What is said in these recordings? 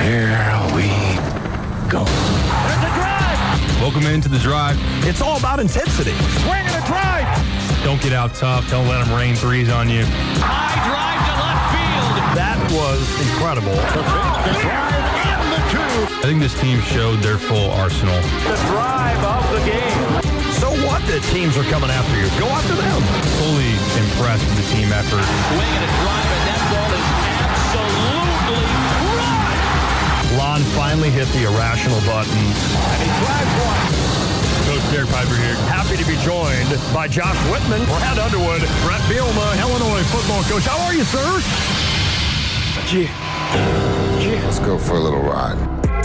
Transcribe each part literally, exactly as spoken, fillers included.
Here we go. There's a drive. Welcome into the drive. It's all about intensity. Swing and a drive. Don't get out tough. Don't let them rain threes on you. High drive to left field. That was incredible. The pitch, the drive, and the two. I think this team showed their full arsenal. The drive of the game. So what that teams are coming after you? Go after them. Fully impressed with the team effort. Swing and a drive, and that ball is absolutely crushed. Lon finally hit the irrational button. And he drives one. Coach Derek Piper here. Happy to be joined by Josh Whitman, Brad Underwood, Brett Bielema, Illinois football coach. How are you, sir? Yeah. Yeah. Let's go for a little ride.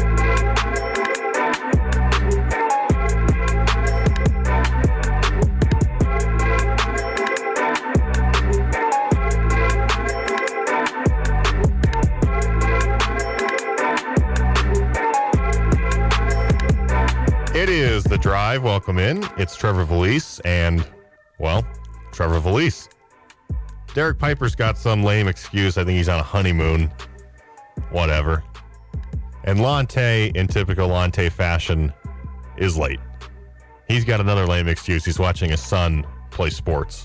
It is The Drive. Welcome in. It's Trevor Valise and, well, Trevor Valise. Derek Piper's got some lame excuse. I think he's on a honeymoon. Whatever. And Lonte, in typical Lonte fashion, is late. He's got another lame excuse. He's watching his son play sports.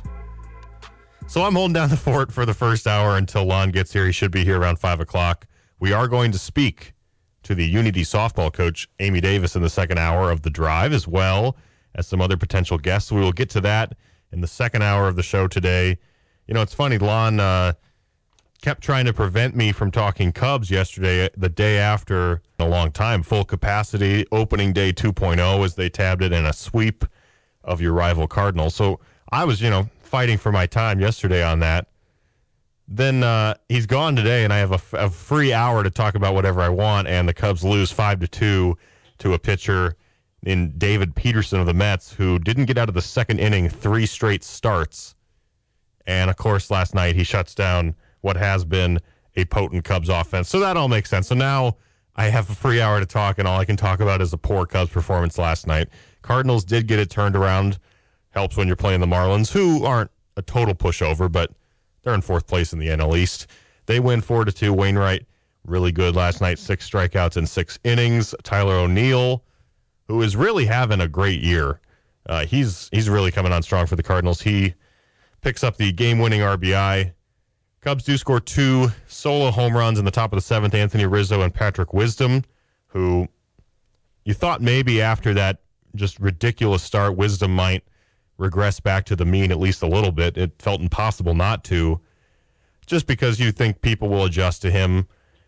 So I'm holding down the fort for the first hour until Lon gets here. He should be here around five o'clock. We are going to speak to the Unity softball coach, Amy Davis, in the second hour of The Drive, as well as some other potential guests. We will get to that in the second hour of the show today. You know, it's funny, Lon uh, kept trying to prevent me from talking Cubs yesterday, the day after a long time. Full capacity, opening day two point oh, as they tabbed it, in a sweep of your rival Cardinals. So I was, you know, fighting for my time yesterday on that. Then uh, he's gone today, and I have a, a free hour to talk about whatever I want, and the Cubs lose five to two to a pitcher in David Peterson of the Mets, who didn't get out of the second inning three straight starts. And, of course, last night he shuts down what has been a potent Cubs offense. So that all makes sense. So now I have a free hour to talk, and all I can talk about is a poor Cubs performance last night. Cardinals did get it turned around. Helps when you're playing the Marlins, who aren't a total pushover, but they're in fourth place in the N L East. They win four to two. Wainwright, really good last night. Six strikeouts in six innings. Tyler O'Neill, who is really having a great year. Uh, he's he's really coming on strong for the Cardinals. He picks up the game-winning R B I. Cubs do score two solo home runs in the top of the seventh. Anthony Rizzo and Patrick Wisdom, who you thought maybe after that just ridiculous start, Wisdom might regress back to the mean at least a little bit. It felt impossible not to, just because you think people will adjust to him.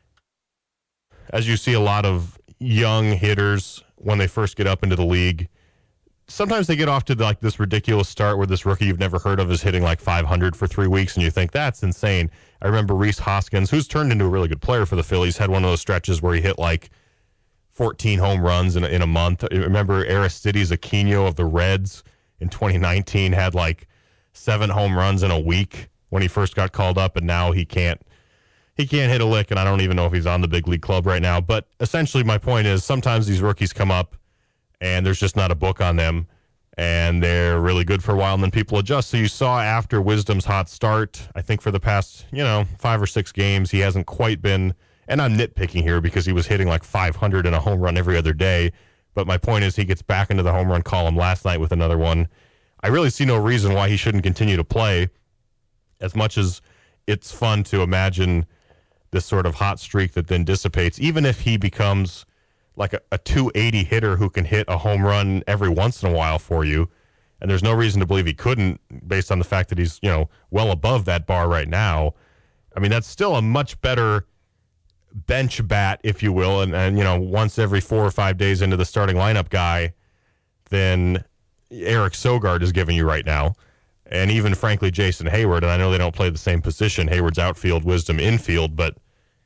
As you see a lot of young hitters when they first get up into the league, sometimes they get off to like this ridiculous start where this rookie you've never heard of is hitting like five hundred for three weeks, and you think that's insane. I remember Rhys Hoskins, who's turned into a really good player for the Phillies, had one of those stretches where he hit like fourteen home runs in a, in a month. I remember Aristides Aquino of the Reds in twenty nineteen had like seven home runs in a week when he first got called up, and now he can't he can't hit a lick, and I don't even know if he's on the big league club right now. But essentially my point is sometimes these rookies come up and there's just not a book on them, and they're really good for a while, and then people adjust. So you saw after Wisdom's hot start, I think for the past, you know, five or six games, he hasn't quite been, and I'm nitpicking here because he was hitting like five hundred and a home run every other day. But my point is he gets back into the home run column last night with another one. I really see no reason why he shouldn't continue to play, as much as it's fun to imagine this sort of hot streak that then dissipates, even if he becomes like a, a two eighty hitter who can hit a home run every once in a while for you. And there's no reason to believe he couldn't based on the fact that he's, you know, well above that bar right now. I mean, that's still a much better bench bat, if you will, and, and you know, once every four or five days into the starting lineup guy than Eric Sogard is giving you right now. And even, frankly, Jason Hayward, and I know they don't play the same position. Hayward's outfield, Wisdom infield, but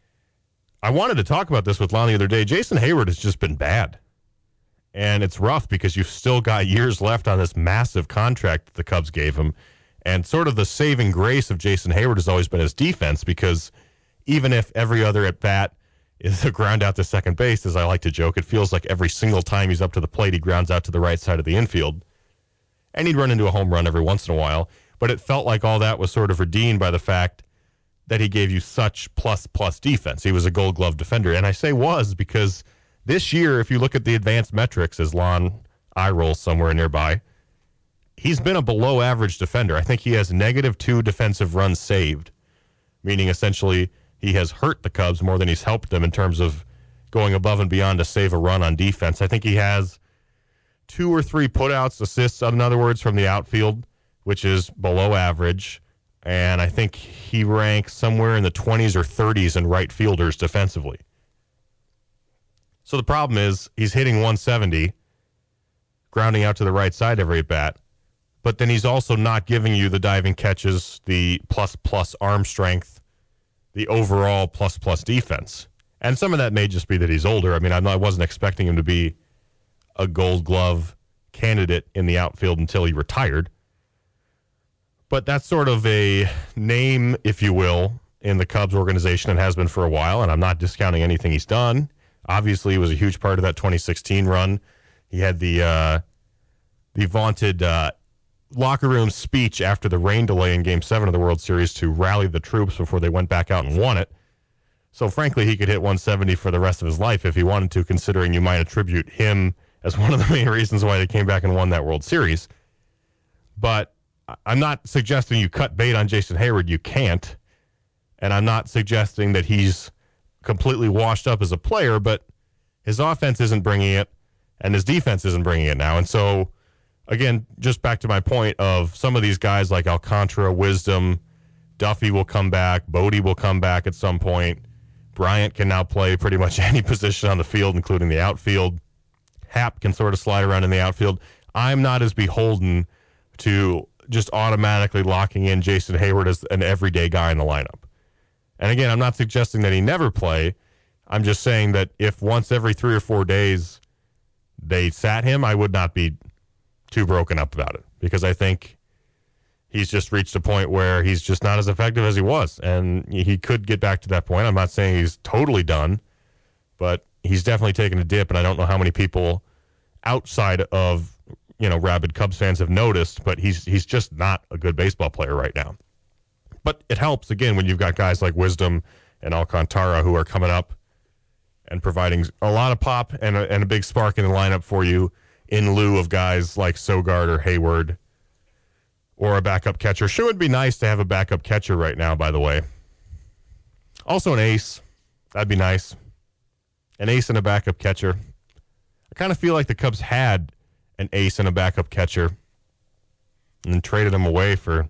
I wanted to talk about this with Lon the other day. Jason Hayward has just been bad. And it's rough because you've still got years left on this massive contract that the Cubs gave him. And sort of the saving grace of Jason Hayward has always been his defense, because even if every other at-bat is a ground out to second base, as I like to joke, it feels like every single time he's up to the plate, he grounds out to the right side of the infield. And he'd run into a home run every once in a while. But it felt like all that was sort of redeemed by the fact that he gave you such plus-plus defense. He was a Gold Glove defender. And I say was because this year, if you look at the advanced metrics, as Lon eye rolls somewhere nearby, he's been a below-average defender. I think he has negative two defensive runs saved, meaning essentially he has hurt the Cubs more than he's helped them in terms of going above and beyond to save a run on defense. I think he has two or three putouts, assists, in other words, from the outfield, which is below average. And I think he ranks somewhere in the twenties or thirties in right fielders defensively. So the problem is he's hitting one seventy, grounding out to the right side every at bat, but then he's also not giving you the diving catches, the plus-plus arm strength, the overall plus-plus defense. And some of that may just be that he's older. I mean, I'm not, I wasn't expecting him to be a Gold Glove candidate in the outfield until he retired. But that's sort of a name, if you will, in the Cubs organization and has been for a while, and I'm not discounting anything he's done. Obviously, he was a huge part of that twenty sixteen run. He had the uh, the vaunted uh, locker room speech after the rain delay in Game seven of the World Series to rally the troops before they went back out and won it. So, frankly, he could hit one seventy for the rest of his life if he wanted to, considering you might attribute him as one of the main reasons why they came back and won that World Series. But I'm not suggesting you cut bait on Jason Heyward. You can't. And I'm not suggesting that he's completely washed up as a player, but his offense isn't bringing it, and his defense isn't bringing it now. And so, again, just back to my point of some of these guys like Alcantara, Wisdom, Duffy will come back, Bodie will come back at some point. Bryant can now play pretty much any position on the field, including the outfield. Happ can sort of slide around in the outfield. I'm not as beholden to just automatically locking in Jason Heyward as an everyday guy in the lineup. And again, I'm not suggesting that he never play. I'm just saying that if once every three or four days they sat him, I would not be too broken up about it, because I think he's just reached a point where he's just not as effective as he was, and he could get back to that point. I'm not saying he's totally done, but he's definitely taken a dip, and I don't know how many people outside of, you know, rabid Cubs fans have noticed, but he's he's just not a good baseball player right now. But it helps, again, when you've got guys like Wisdom and Alcantara who are coming up and providing a lot of pop and a, and a big spark in the lineup for you in lieu of guys like Sogard or Heyward or a backup catcher. Sure would be nice to have a backup catcher right now, by the way. Also an ace. That'd be nice. An ace and a backup catcher. I kind of feel like the Cubs had an ace and a backup catcher and then traded him away for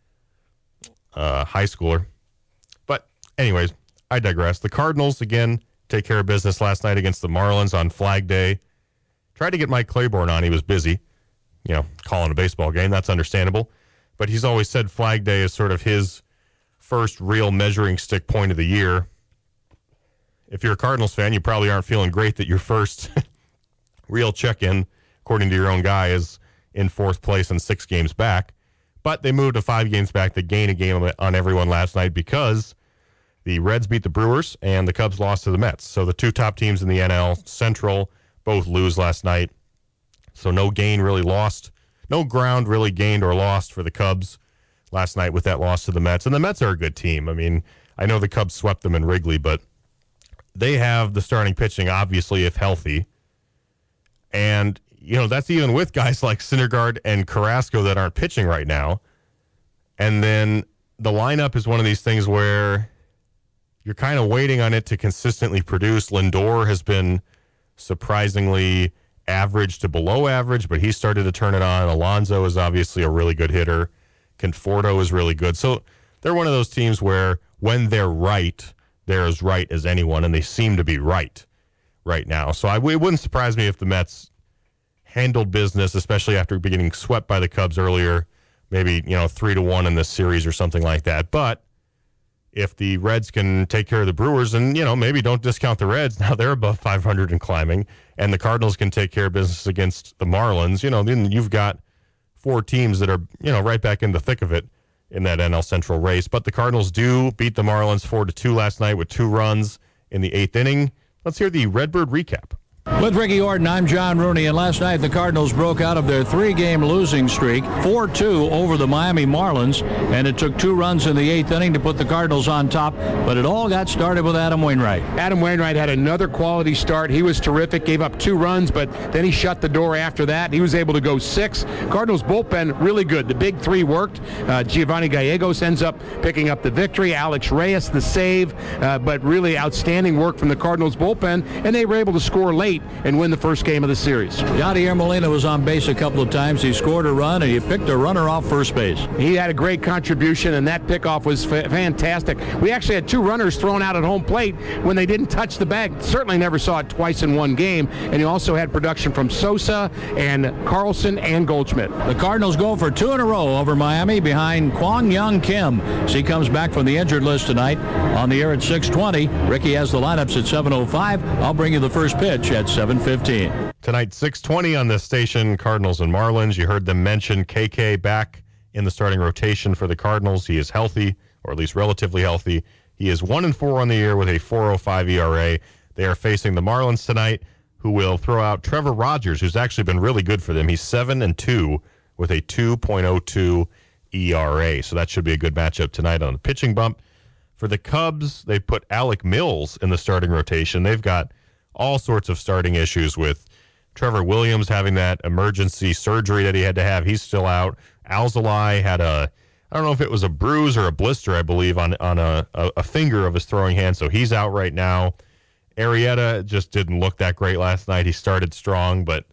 a high schooler. But anyways, I digress. The Cardinals, again, take care of business last night against the Marlins on Flag Day. Tried to get Mike Claiborne on. He was busy, you know, calling a baseball game. That's understandable. But he's always said Flag Day is sort of his first real measuring stick point of the year. If you're a Cardinals fan, you probably aren't feeling great that your first real check-in, according to your own guy, is in fourth place and six games back. But they moved to five games back. They gained a game on everyone last night because the Reds beat the Brewers and the Cubs lost to the Mets. So the two top teams in the N L Central both lose last night. So no gain really lost. No ground really gained or lost for the Cubs last night with that loss to the Mets. And the Mets are a good team. I mean, I know the Cubs swept them in Wrigley, but they have the starting pitching, obviously, if healthy. And, you know, that's even with guys like Syndergaard and Carrasco that aren't pitching right now. And then the lineup is one of these things where you're kind of waiting on it to consistently produce. Lindor has been surprisingly average to below average, but he started to turn it on. Alonso is obviously a really good hitter. Conforto is really good. So they're one of those teams where when they're right, they're as right as anyone, and they seem to be right right now. So I, it wouldn't surprise me if the Mets handled business, especially after getting swept by the Cubs earlier, maybe, you know, three to one in this series or something like that. But if the Reds can take care of the Brewers, and, you know, maybe don't discount the Reds, now they're above five hundred and climbing, and the Cardinals can take care of business against the Marlins, you know, then you've got four teams that are, you know, right back in the thick of it in that N L Central race. But the Cardinals do beat the Marlins four to two last night with two runs in the eighth inning. Let's hear the Redbird recap. With Ricky Orton, I'm John Rooney, and last night the Cardinals broke out of their three-game losing streak, four two over the Miami Marlins, and it took two runs in the eighth inning to put the Cardinals on top, but it all got started with Adam Wainwright. Adam Wainwright had another quality start. He was terrific, gave up two runs, but then he shut the door after that. He was able to go six. Cardinals bullpen, really good. The big three worked. Uh, Giovanni Gallegos ends up picking up the victory. Alex Reyes, the save, uh, but really outstanding work from the Cardinals bullpen, and they were able to score late and win the first game of the series. Yadier Molina was on base a couple of times. He scored a run, and he picked a runner off first base. He had a great contribution, and that pickoff was fa- fantastic. We actually had two runners thrown out at home plate when they didn't touch the bag. Certainly never saw it twice in one game, and you also had production from Sosa and Carlson and Goldschmidt. The Cardinals go for two in a row over Miami behind Kwang Young Kim. She comes back from the injured list tonight. On the air at six twenty. Ricky has the lineups at seven oh five. I'll bring you the first pitch at seven fifteen. Tonight, six twenty on this station, Cardinals and Marlins. You heard them mention K K back in the starting rotation for the Cardinals. He is healthy, or at least relatively healthy. He is one and four on the year with a four oh five E R A. They are facing the Marlins tonight, who will throw out Trevor Rogers, who's actually been really good for them. He's seven and two with a two point oh two E R A. So that should be a good matchup tonight on the pitching bump. For the Cubs, they put Alec Mills in the starting rotation. They've got all sorts of starting issues with Trevor Williams having that emergency surgery that he had to have. He's still out. Alzolay had a, I don't know if it was a bruise or a blister, I believe, on, on a, a, a finger of his throwing hand, so he's out right now. Arrieta just didn't look that great last night. He started strong, but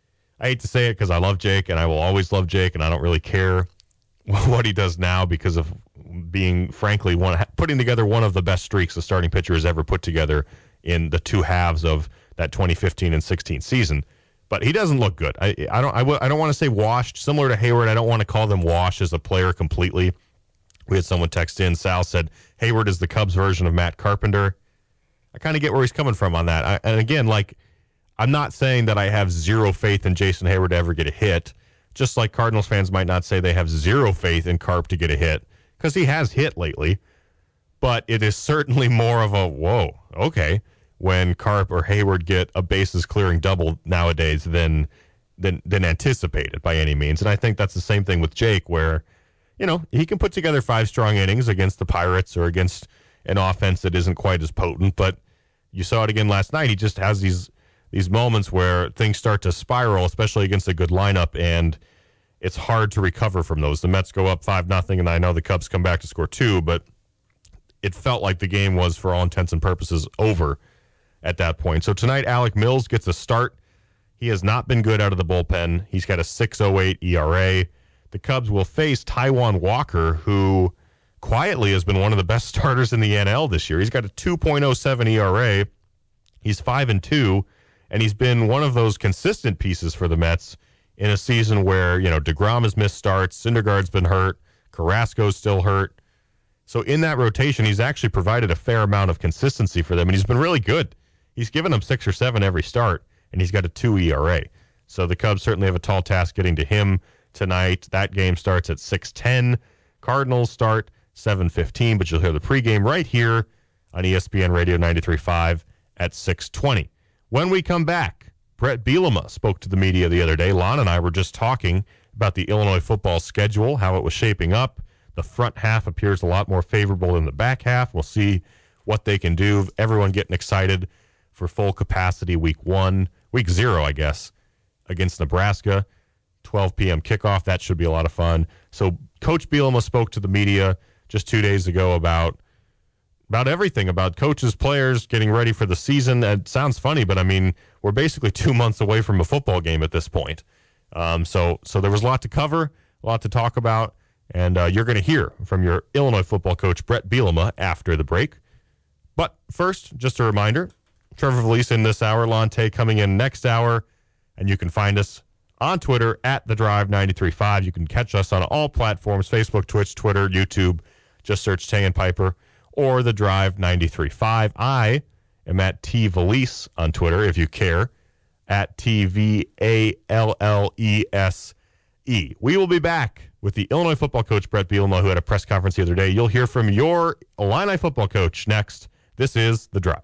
I hate to say it because I love Jake, and I will always love Jake, and I don't really care what he does now because of being, frankly, one putting together one of the best streaks a starting pitcher has ever put together in the two halves of that twenty fifteen and sixteen season. But he doesn't look good. I, I don't I, w- I don't want to say washed. Similar to Hayward, I don't want to call them washed as a player completely. We had someone text in. Sal said, Hayward is the Cubs version of Matt Carpenter. I kind of get where he's coming from on that. I, and again, like, I'm not saying that I have zero faith in Jason Hayward to ever get a hit, just like Cardinals fans might not say they have zero faith in Carp to get a hit, because he has hit lately. But it is certainly more of a, whoa, okay, when Carp or Hayward get a bases clearing double nowadays than, than, than anticipated by any means. And I think that's the same thing with Jake, where, you know, he can put together five strong innings against the Pirates or against an offense that isn't quite as potent. But you saw it again last night. He just has these these moments where things start to spiral, especially against a good lineup, and it's hard to recover from those. The Mets go up five nothing, and I know the Cubs come back to score two, but it felt like the game was, for all intents and purposes, over at that point. So tonight, Alec Mills gets a start. He has not been good out of the bullpen. He's got a six oh eight E R A. The Cubs will face Taijuan Walker, who quietly has been one of the best starters in the N L this year. He's got a two point oh seven E R A. He's five and two, and he's been one of those consistent pieces for the Mets in a season where, you know, DeGrom has missed starts, Syndergaard's been hurt, Carrasco's still hurt. So in that rotation, he's actually provided a fair amount of consistency for them, and he's been really good. He's given them six or seven every start, and he's got a two E R A. So the Cubs certainly have a tall task getting to him tonight. That game starts at six ten. Cardinals start seven fifteen, but you'll hear the pregame right here on E S P N Radio ninety-three point five at six twenty. When we come back, Brett Bielema spoke to the media the other day. Lon and I were just talking about the Illinois football schedule, how it was shaping up. The front half appears a lot more favorable than the back half. We'll see what they can do. Everyone getting excited for full capacity week one, week zero, I guess, against Nebraska. twelve p.m. kickoff. That should be a lot of fun. So Coach Bielema spoke to the media just two days ago about about everything, about coaches, players, getting ready for the season. It sounds funny, but I mean, we're basically two months away from a football game at this point. Um, so so there was a lot to cover, a lot to talk about, and uh, you're going to hear from your Illinois football coach, Brett Bielema, after the break. But first, just a reminder, Trevor Valise in this hour, Lante coming in next hour, and you can find us on Twitter at The Drive ninety-three point five. You can catch us on all platforms, Facebook, Twitch, Twitter, YouTube. Just search Tay and Piper or The Drive ninety-three point five. I am at T Valise on Twitter, if you care, at T V A L L E S E. We will be back with the Illinois football coach, Brett Bielema, who had a press conference the other day. You'll hear from your Illini football coach next. This is The Drive.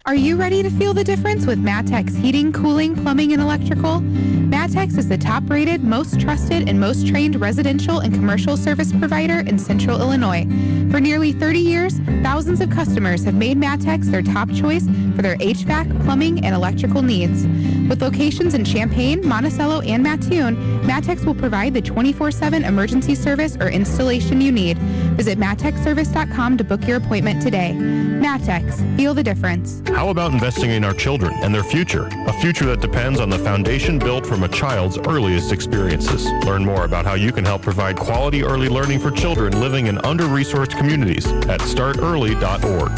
Are you ready to feel the difference with Matex Heating, Cooling, Plumbing, and Electrical? Matex is the top-rated, most trusted, and most trained residential and commercial service provider in Central Illinois. For nearly thirty years, thousands of customers have made Matex their top choice for their H V A C, plumbing, and electrical needs. With locations in Champaign, Monticello, and Mattoon, Matex will provide the twenty-four seven emergency service or installation you need. Visit matex service dot com to book your appointment today. Matex, feel the difference. How about investing in our children and their future? A future that depends on the foundation built from a child's earliest experiences. Learn more about how you can help provide quality early learning for children living in under-resourced communities at start early dot org.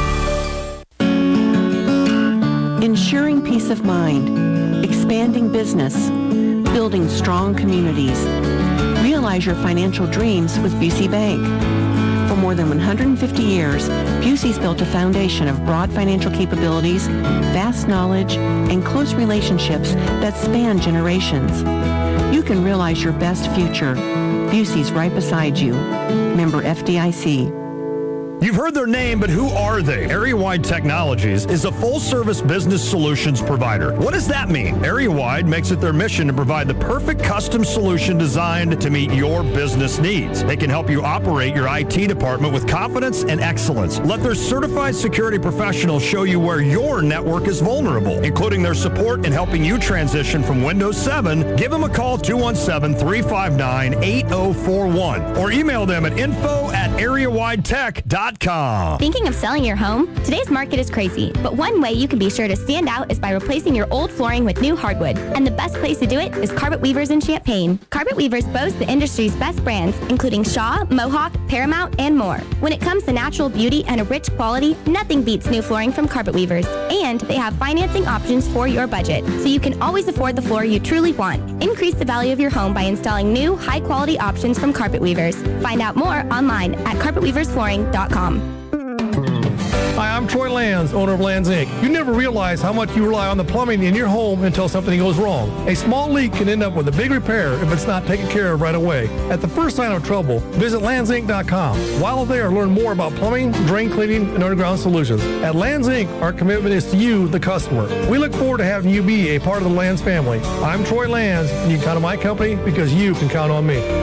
Ensuring peace of mind, expanding business, building strong communities. Realize your financial dreams with Busey Bank. For more than one hundred fifty years, Busey's built a foundation of broad financial capabilities, vast knowledge, and close relationships that span generations. You can realize your best future. Busey's right beside you. Member F D I C. You've heard their name, but who are they? Area-Wide Technologies is a full-service business solutions provider. What does that mean? Area-Wide makes it their mission to provide the perfect custom solution designed to meet your business needs. They can help you operate your I T department with confidence and excellence. Let their certified security professionals show you where your network is vulnerable, including their support in helping you transition from Windows seven. Give them a call, two one seven, three five nine, eight zero four one, or email them at info at area wide tech dot com. Thinking of selling your home? Today's market is crazy, but one way you can be sure to stand out is by replacing your old flooring with new hardwood. And the best place to do it is Carpet Weavers in Champaign. Carpet Weavers boasts the industry's best brands, including Shaw, Mohawk, Paramount, and more. When it comes to natural beauty and a rich quality, nothing beats new flooring from Carpet Weavers. And they have financing options for your budget, so you can always afford the floor you truly want. Increase the value of your home by installing new, high-quality options from Carpet Weavers. Find out more online at carpet weavers flooring dot com. Hi, I'm Troy Lands, owner of Lands Incorporated. You never realize how much you rely on the plumbing in your home until something goes wrong. A small leak can end up with a big repair if it's not taken care of right away. At the first sign of trouble, visit lands inc dot com. While there, learn more about plumbing, drain cleaning, and underground solutions. At Lands Incorporated, our commitment is to you, the customer. We look forward to having you be a part of the Lands family. I'm Troy Lands, and you can count on my company because you can count on me.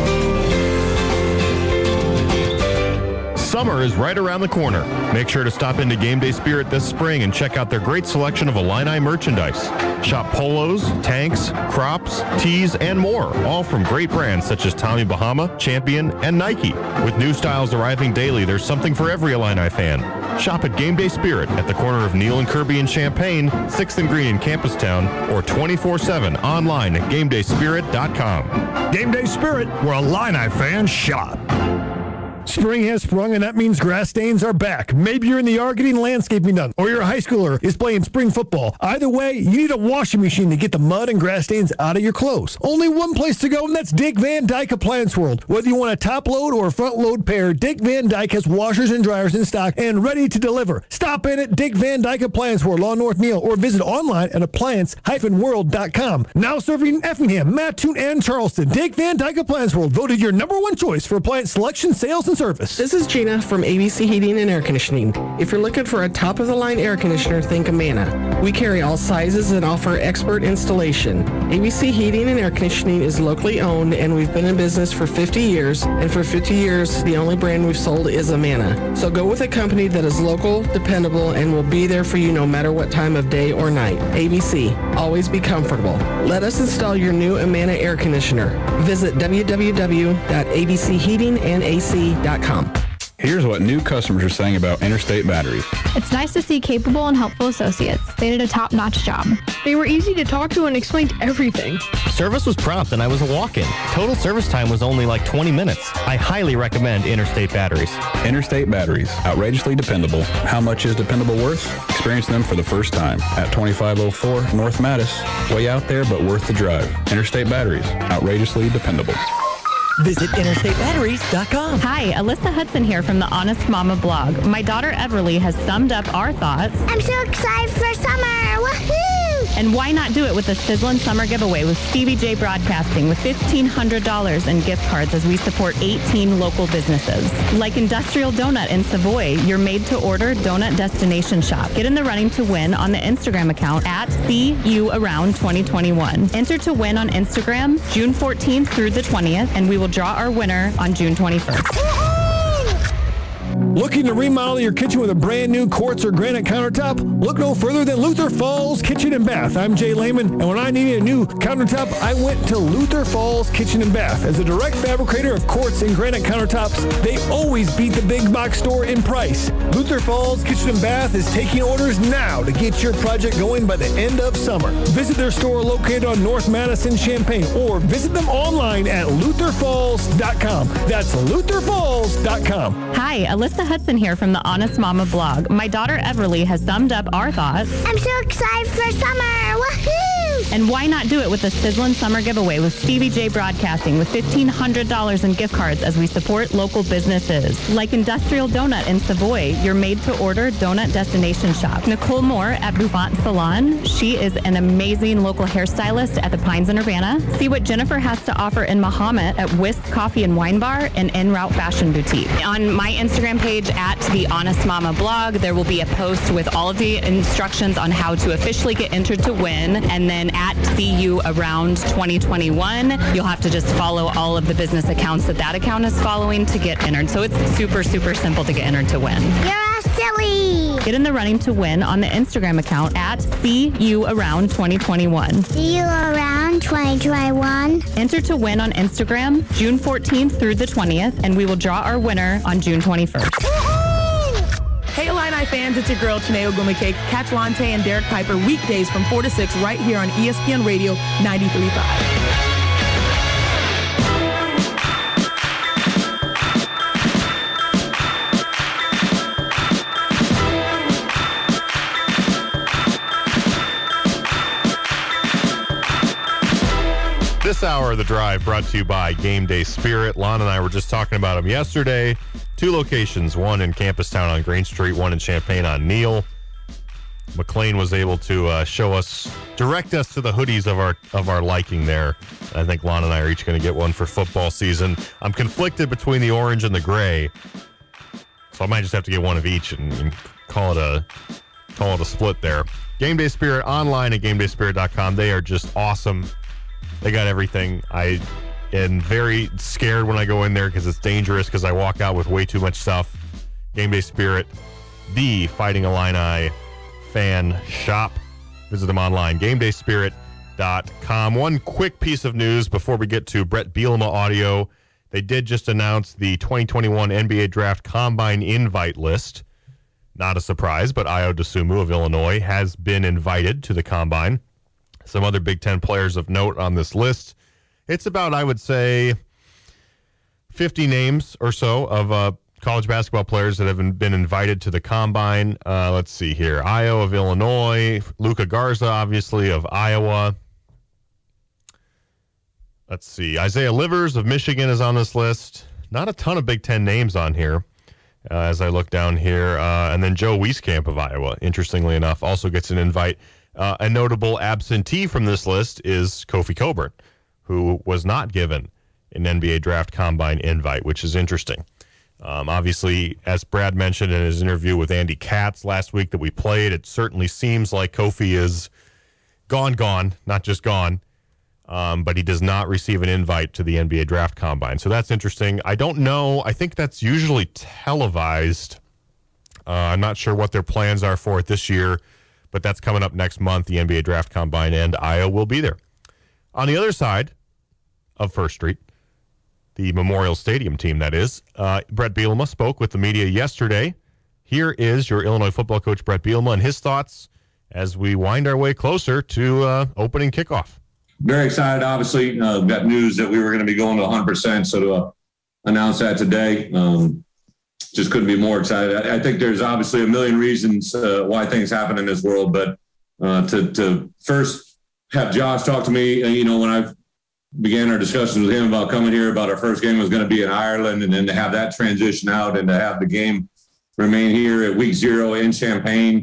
Summer is right around the corner. Make sure to stop into Game Day Spirit this spring and check out their great selection of Illini merchandise. Shop polos, tanks, crops, tees, and more, all from great brands such as Tommy Bahama, Champion, and Nike. With new styles arriving daily, there's something for every Illini fan. Shop at Game Day Spirit at the corner of Neal and Kirby in Champaign, sixth and Green in Campustown, or twenty-four seven online at game day spirit dot com. Game Day Spirit, where Illini fans shop. Spring has sprung, and that means grass stains are back. Maybe you're in the yard getting landscaping done, or your high schooler is playing spring football. Either way, you need a washing machine to get the mud and grass stains out of your clothes. Only one place to go, and that's Dick Van Dyke Appliance World. Whether you want a top load or a front load pair, Dick Van Dyke has washers and dryers in stock and ready to deliver. Stop in at Dick Van Dyke Appliance World on North Neal, or visit online at appliance dash world dot com. Now serving Effingham, Mattoon, and Charleston, Dick Van Dyke Appliance World, voted your number one choice for appliance selection, sales, and service. This is Gina from A B C Heating and Air Conditioning. If you're looking for a top-of-the-line air conditioner, think Amana. We carry all sizes and offer expert installation. A B C Heating and Air Conditioning is locally owned, and we've been in business for fifty years, and for fifty years, the only brand we've sold is Amana. So go with a company that is local, dependable, and will be there for you no matter what time of day or night. A B C, always be comfortable. Let us install your new Amana air conditioner. Visit w w w dot a b c heating and a c dot com. Here's what new customers are saying about Interstate Batteries. It's nice to see capable and helpful associates. They did a top-notch job. They were easy to talk to and explained everything. Service was prompt and I was a walk-in. Total service time was only like twenty minutes. I highly recommend Interstate Batteries. Interstate Batteries, outrageously dependable. How much is dependable worth? Experience them for the first time at twenty-five oh four North Mattis. Way out there, but worth the drive. Interstate Batteries, outrageously dependable. Visit interstate batteries dot com. Hi, Alyssa Hudson here from the Honest Mama blog. My daughter Everly has summed up our thoughts. I'm so excited for summer! Woohoo! And why not do it with a sizzling summer giveaway with Stevie J Broadcasting with fifteen hundred dollars in gift cards as we support eighteen local businesses. Like Industrial Donut in Savoy, your made-to-order donut destination shop. Get in the running to win on the Instagram account at See You Around twenty twenty-one. Enter to win on Instagram June fourteenth through the twentieth, and we will draw our winner on June twenty-first. Looking to remodel your kitchen with a brand new quartz or granite countertop? Look no further than Luther Falls Kitchen and Bath. I'm Jay Lehman, and when I needed a new countertop, I went to Luther Falls Kitchen and Bath. As a direct fabricator of quartz and granite countertops, they always beat the big box store in price. Luther Falls Kitchen and Bath is taking orders now to get your project going by the end of summer. Visit their store located on North Madison, Champaign, or visit them online at luther falls dot com. That's luther falls dot com. Hi, Alyssa Hudson here from the Honest Mama blog. My daughter Everly has summed up our thoughts. I'm so excited for summer! Woohoo! And why not do it with a sizzling summer giveaway with Stevie J Broadcasting with fifteen hundred dollars in gift cards as we support local businesses. Like Industrial Donut in Savoy, your made-to-order donut destination shop. Nicole Moore at Bouffant Salon. She is an amazing local hairstylist at the Pines in Urbana. See what Jennifer has to offer in Mahomet at Whisk Coffee and Wine Bar and En Route Fashion Boutique. On my Instagram page at the Honest Mama blog, there will be a post with all of the instructions on how to officially get entered to win. And then at See You Around twenty twenty-one, you'll have to just follow all of the business accounts that that account is following to get entered. So it's super, super simple to get entered to win. You're silly! Get in the running to win on the Instagram account at See You Around twenty twenty-one. See You Around twenty twenty-one. Enter to win on Instagram June fourteenth through the twentieth, and we will draw our winner on June twenty-first. Hey Illini fans, it's your girl Chineo Gumake. Catch Lante and Derek Piper weekdays from four to six right here on E S P N Radio ninety-three point five. This hour of The Drive brought to you by Game Day Spirit. Lon and I were just talking about them yesterday. Two locations, one in Campus Town on Green Street, one in Champaign on Neal. McLean was able to uh, show us, direct us to the hoodies of our of our liking there. I think Lon and I are each going to get one for football season. I'm conflicted between the orange and the gray, so I might just have to get one of each and, and call it a call it a split there. Game Day Spirit online at game day spirit dot com. They are just awesome. They got everything. I am very scared when I go in there because it's dangerous because I walk out with way too much stuff. Game Day Spirit, the Fighting Illini fan shop. Visit them online, game day spirit dot com. One quick piece of news before we get to Brett Bielema audio. They did just announce the twenty twenty-one N B A Draft Combine invite list. Not a surprise, but Ayo Dosunmu of Illinois has been invited to the Combine. Some other Big Ten players of note on this list. It's about, I would say, fifty names or so of uh, college basketball players that have been invited to the Combine. Uh, let's see here. Ayo of Illinois. Luka Garza, obviously, of Iowa. Let's see. Isaiah Livers of Michigan is on this list. Not a ton of Big Ten names on here uh, as I look down here. Uh, and then Joe Wieskamp of Iowa, interestingly enough, also gets an invite. Uh, a notable absentee from this list is Kofi Cockburn, who was not given an N B A Draft Combine invite, which is interesting. Um, obviously, as Brad mentioned in his interview with Andy Katz last week that we played, it certainly seems like Kofi is gone, gone, not just gone, um, but he does not receive an invite to the N B A Draft Combine. So that's interesting. I don't know. I think that's usually televised. Uh, I'm not sure what their plans are for it this year, but that's coming up next month, the N B A Draft Combine, and Iowa will be there. On the other side of First Street, the Memorial Stadium team, that is, uh, Brett Bielema spoke with the media yesterday. Here is your Illinois football coach, Brett Bielema, and his thoughts as we wind our way closer to uh, opening kickoff. Very excited, obviously. Uh, got news that we were going to be going to one hundred percent, so to uh, announce that today, um, just couldn't be more excited. I, I think there's obviously a million reasons uh, why things happen in this world, but uh, to, to first have Josh talk to me, uh, you know, when I began our discussions with him about coming here, about our first game was going to be in Ireland, and then to have that transition out and to have the game remain here at week zero in Champaign,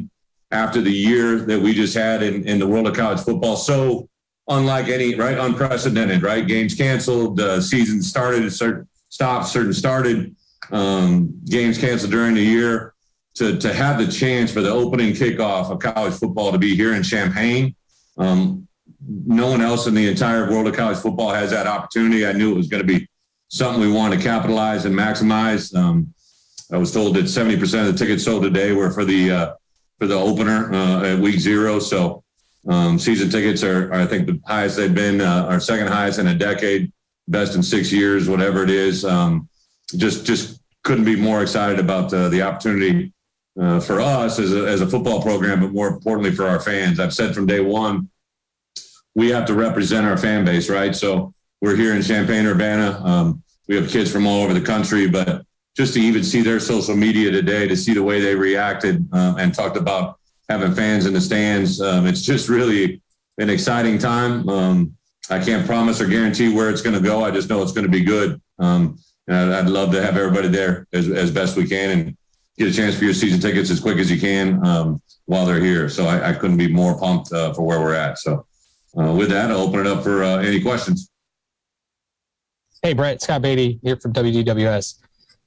after the year that we just had in, in the world of college football. So unlike any, right, unprecedented, right? Games canceled, uh, season started, certain stopped, certain started, um, games canceled during the year. To, to have the chance for the opening kickoff of college football to be here in Champaign. Um, no one else in the entire world of college football has that opportunity. I knew it was going to be something we wanted to capitalize and maximize. Um, I was told that seventy percent of the tickets sold today were for the uh, for the opener uh, at week zero. So um, season tickets are, are, I think, the highest they've been, uh, our second highest in a decade, best in six years, whatever it is. Um, just just couldn't be more excited about the, the opportunity Uh, for us as a, as a football program, but more importantly for our fans. I've said from day one, we have to represent our fan base, right? So we're here in Champaign-Urbana. Um, we have kids from all over the country, but just to even see their social media today, to see the way they reacted uh, and talked about having fans in the stands, um, it's just really an exciting time. Um, I can't promise or guarantee where it's going to go. I just know it's going to be good. Um, and I'd, I'd love to have everybody there as, as best we can and get a chance for your season tickets as quick as you can um, while they're here. So I, I couldn't be more pumped uh, for where we're at. So uh, with that, I'll open it up for uh, any questions. Hey, Brett, Scott Beatty here from W D W S.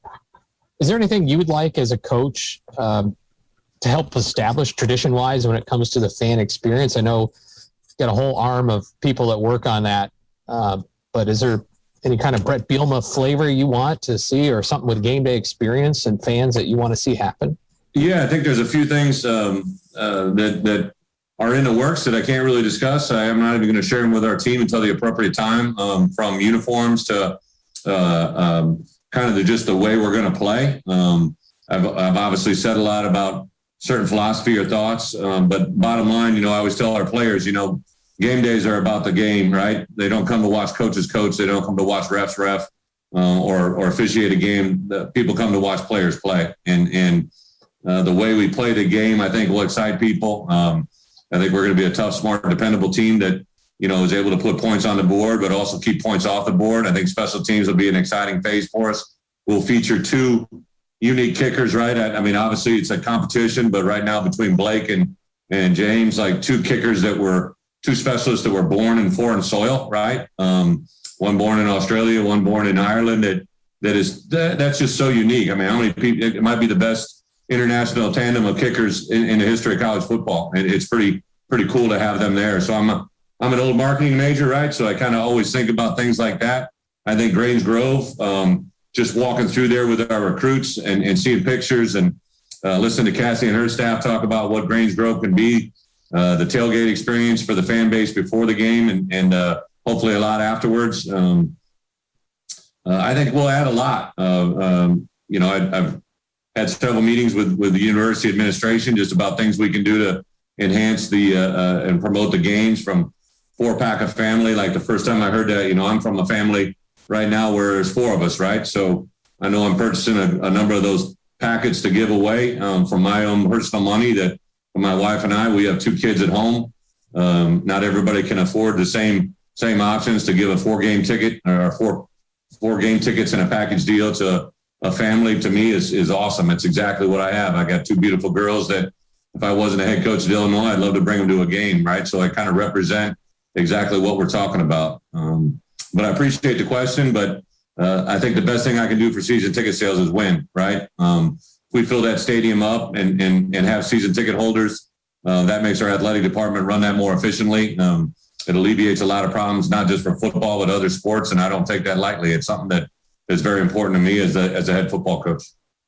Is there anything you would like as a coach um, to help establish tradition-wise when it comes to the fan experience? I know you've got a whole arm of people that work on that, uh, but is there any kind of Brett Bielema flavor you want to see or something with game day experience and fans that you want to see happen? Yeah, I think there's a few things um, uh, that, that are in the works that I can't really discuss. I am not even going to share them with our team until the appropriate time, um, from uniforms to uh, um, kind of the, just the way we're going to play. Um, I've, I've obviously said a lot about certain philosophy or thoughts, um, but bottom line, you know, I always tell our players, you know, game days are about the game, right? They don't come to watch coaches coach. They don't come to watch refs ref uh, or or officiate a game. The people come to watch players play. And and uh, the way we play the game, I think, will excite people. Um, I think we're going to be a tough, smart, dependable team that, you know, is able to put points on the board, but also keep points off the board. I think special teams will be an exciting phase for us. We'll feature two unique kickers, right? I, I mean, obviously it's a competition, but right now between Blake and and James, like two kickers that were two specialists that were born in foreign soil, right? Um, one born in Australia, one born in Ireland. That that is that, that's just so unique. I mean, how many people? It might be the best international tandem of kickers in, in the history of college football, and it's pretty pretty cool to have them there. So I'm a, I'm an old marketing major, right? So I kind of always think about things like that. I think Grange Grove, um, just walking through there with our recruits and, and seeing pictures and uh, listening to Cassie and her staff talk about what Grange Grove can be. Uh, the tailgate experience for the fan base before the game and, and uh, hopefully a lot afterwards. Um, uh, I think we'll add a lot. Uh, um, you know, I, I've had several meetings with, with the university administration just about things we can do to enhance the uh, uh, and promote the games from four-pack of family. Like the first time I heard that, you know, I'm from a family right now where there's four of us, right? So I know I'm purchasing a, a number of those packets to give away um, from my own personal money that my wife and I, we have two kids at home. Um, not everybody can afford the same same options to give a four game ticket or four four game tickets in a package deal to a family. To me is is awesome. It's exactly what I have. I got two beautiful girls that if I wasn't a head coach at Illinois, I'd love to bring them to a game, right? So I kind of represent exactly what we're talking about. Um, but I appreciate the question. But uh, I think the best thing I can do for season ticket sales is win, right? Um, If we fill that stadium up and and, and have season ticket holders, uh, that makes our athletic department run that more efficiently. Um, it alleviates a lot of problems, not just for football, but other sports. And I don't take that lightly. It's something that is very important to me as a, as a head football coach.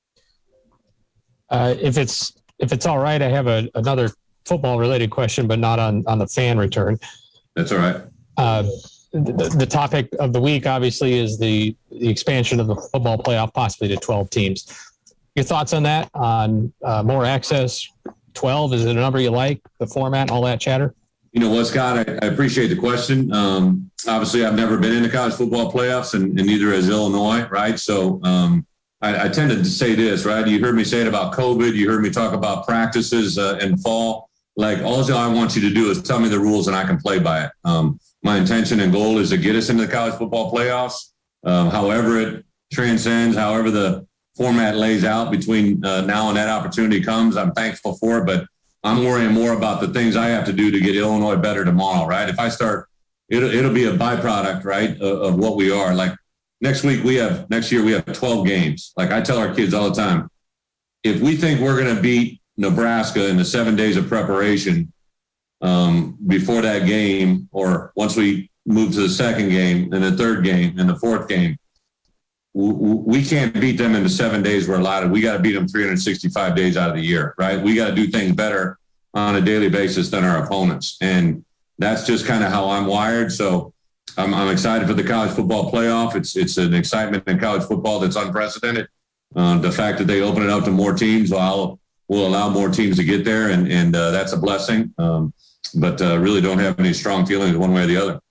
Uh, if it's if it's all right, I have a, another football related question, but not on, on the fan return. That's all right. Uh, the, the topic of the week, obviously, is the, the expansion of the football playoff, possibly to twelve teams. Your thoughts on that, on uh, more access, twelve, is it a number you like, the format and all that chatter? You know what, Scott, I, I appreciate the question. Um, obviously, I've never been in the college football playoffs, and, and neither has Illinois, right? So um, I, I tend to say this, right? You heard me say it about COVID. You heard me talk about practices uh, in fall. Like, all I want you to do is tell me the rules and I can play by it. Um, my intention and goal is to get us into the college football playoffs. Uh, however it transcends, however the format lays out between uh, now and that opportunity comes, I'm thankful for it. But I'm worrying more about the things I have to do to get Illinois better tomorrow, right? If I start, it'll, it'll be a byproduct, right, of, of what we are. Like next week we have, next year we have twelve games. Like I tell our kids all the time, if we think we're going to beat Nebraska in the seven days of preparation um, before that game, or once we move to the second game and the third game and the fourth game, we can't beat them in the seven days we're allotted. We got to beat them three hundred sixty-five days out of the year, right? We got to do things better on a daily basis than our opponents. And that's just kind of how I'm wired. So I'm, I'm excited for the college football playoff. It's it's an excitement in college football that's unprecedented. Uh, the fact that they open it up to more teams will, will allow more teams to get there, and, and uh, that's a blessing. Um, but uh, really don't have any strong feelings one way or the other.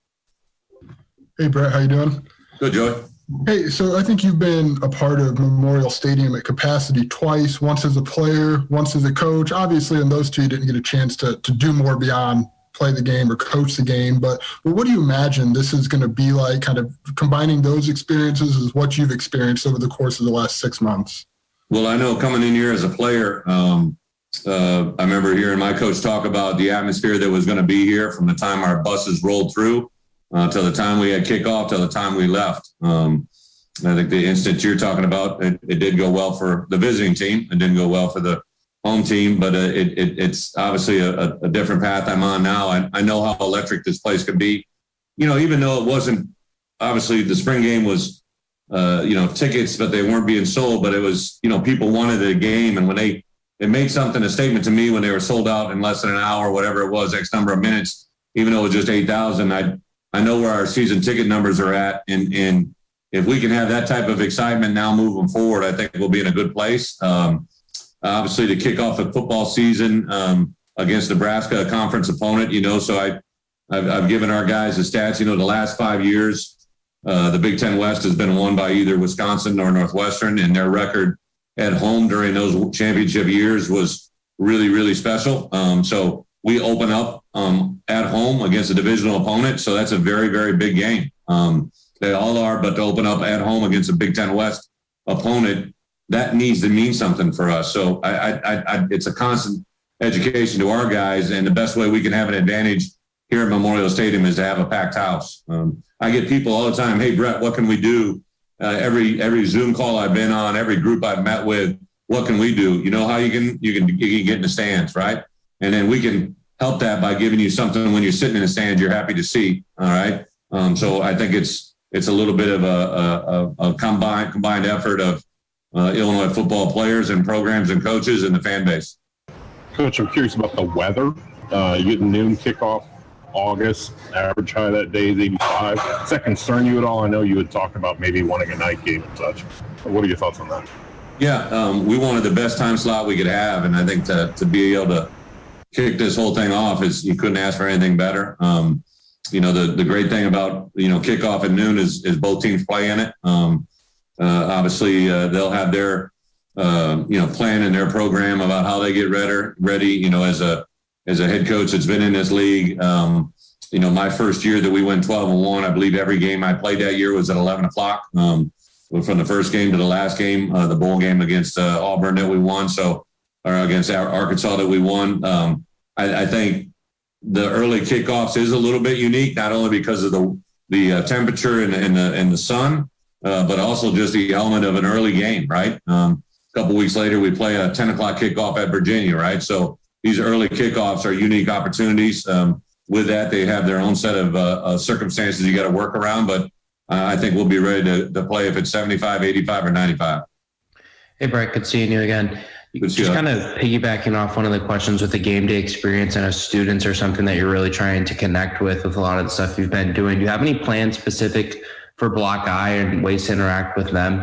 Hey, Brett, how you doing? Good, Joey. Hey, so I think you've been a part of Memorial Stadium at capacity twice, once as a player, once as a coach. Obviously, in those two, you didn't get a chance to to do more beyond play the game or coach the game. But, but what do you imagine this is going to be like, kind of combining those experiences with what you've experienced over the course of the last six months? Well, I know coming in here as a player, um, uh, I remember hearing my coach talk about the atmosphere that was going to be here from the time our buses rolled through Uh, till the time we had kickoff, till the time we left. Um, I think the instant you're talking about, it, it did go well for the visiting team. It didn't go well for the home team, but uh, it, it, it's obviously a, a different path I'm on now. I, I know how electric this place can be. You know, even though it wasn't, obviously the spring game was, uh, you know, tickets, but they weren't being sold, but it was, you know, people wanted a game. And when they, it made something, a statement to me when they were sold out in less than an hour, whatever it was, X number of minutes, even though it was just eight thousand, I I know where our season ticket numbers are at, and, and if we can have that type of excitement now moving forward, I think we'll be in a good place. Um, obviously, to kick off the football season um, against Nebraska, a conference opponent, you know, so I, I've, I've given our guys the stats. You know, the last five years, uh, the Big Ten West has been won by either Wisconsin or Northwestern, and their record at home during those championship years was really, really special. Um, so we open up um, at home against a divisional opponent. So that's a very, very big game. Um, they all are, but to open up at home against a Big Ten West opponent, that needs to mean something for us. So I, I, I, it's a constant education to our guys. And the best way we can have an advantage here at Memorial Stadium is to have a packed house. Um, I get people all the time, hey, Brett, what can we do? Uh, every, every Zoom call I've been on, every group I've met with, what can we do? You know how you can, you can, you can get in the stands, right? And then we can help that by giving you something when you're sitting in the stands you're happy to see. All right. Um, so I think it's it's a little bit of a, a, a combined combined effort of uh, Illinois football players and programs and coaches and the fan base. Coach, I'm curious about the weather. Uh, you get noon kickoff, August, average high that day is eighty-five. Does that concern you at all? I know you had talked about maybe wanting a night game and such. What are your thoughts on that? Yeah, um, we wanted the best time slot we could have, and I think to to be able to kick this whole thing off is you couldn't ask for anything better. Um, you know, the the great thing about, you know, kickoff at noon is is both teams play in it. Um, uh, obviously, uh, they'll have their uh, you know plan and their program about how they get ready. Ready, you know, as a as a head coach that's been in this league. Um, you know, my first year that we went twelve and one, I believe every game I played that year was at eleven o'clock. Um, from the first game to the last game, uh, the bowl game against uh, Auburn that we won, so or against Arkansas that we won. Um, I, I think the early kickoffs is a little bit unique, not only because of the the uh, temperature and, and the and the sun, uh, but also just the element of an early game, right? Um, a couple weeks later, we play a ten o'clock kickoff at Virginia, right? So these early kickoffs are unique opportunities. Um, with that, they have their own set of uh, uh, circumstances you got to work around, but Uh, I think we'll be ready to, to play if it's seventy-five, eighty-five, or ninety-five. Hey, Brett, good seeing you again. Good Just kind of piggybacking off one of the questions with the game day experience and as students or something that you're really trying to connect with, with a lot of the stuff you've been doing. Do you have any plans specific for Block I and ways to interact with them?